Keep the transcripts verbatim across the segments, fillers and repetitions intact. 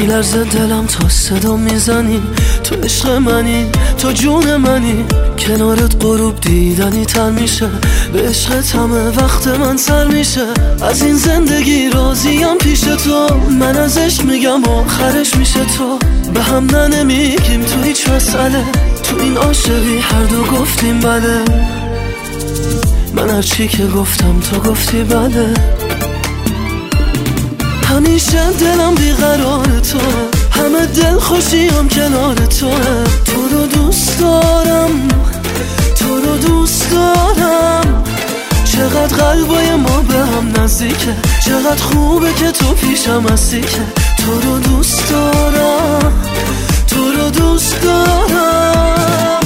میلرزه دلم تا صدا میزنی. تو عشق منی، تو جون منی، کنارت غروب دیدنی تر میشه. به عشقت همه وقت من سر میشه. از این زندگی راضیم پیش تو، من از عشق میگم آخرش میشه تو. به هم نه نمیگیم تو هیچ مسئله، تو این عاشقی هر دو گفتیم بله. من هر چی که گفتم تو گفتی بله. همیشه دلم بیقرار تو، همه دل خوشیم کنار تو. تو رو دوست دارم، تو رو دوست دارم. چقدر قلبای ما به هم نزدیکه، چقدر خوبه که تو پیشم هستی. که تو رو دوست دارم، تو رو دوست دارم.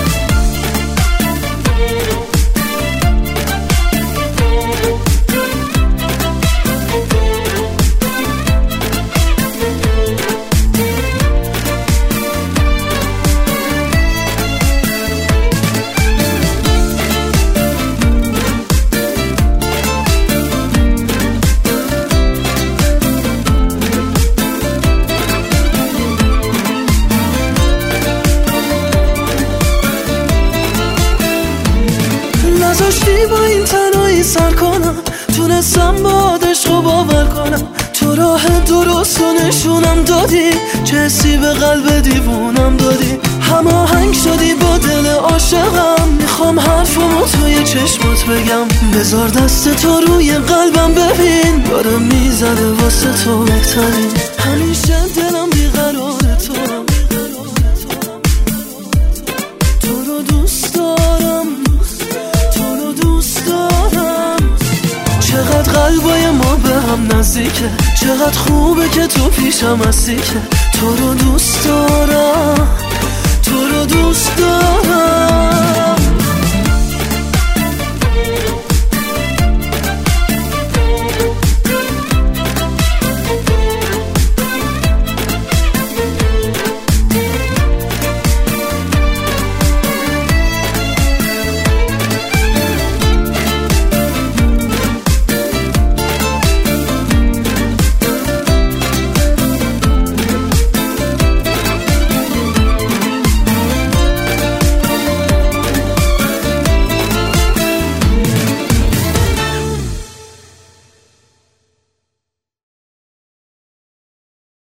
نذاشتی با این تنهایی سر کنم، تونستم با عشق و باور کنم. تو راه درست و نشونم دادی، چه حسی به قلب دیوونم دادی. هماهنگ شدی با دل عاشقم، میخوام حرفمو توی چشمات بگم. بذار دست تو روی قلبم ببین، داره میزنه واسه تو بهترین. همیشه دلم بیقرار تو، تو رو دوست دارم، چقدر قلبای ما به هم نزدیکه، چقدر خوبه که تو پیشم هستی. که تو رو دوست دارم، تو رو دوست دارم.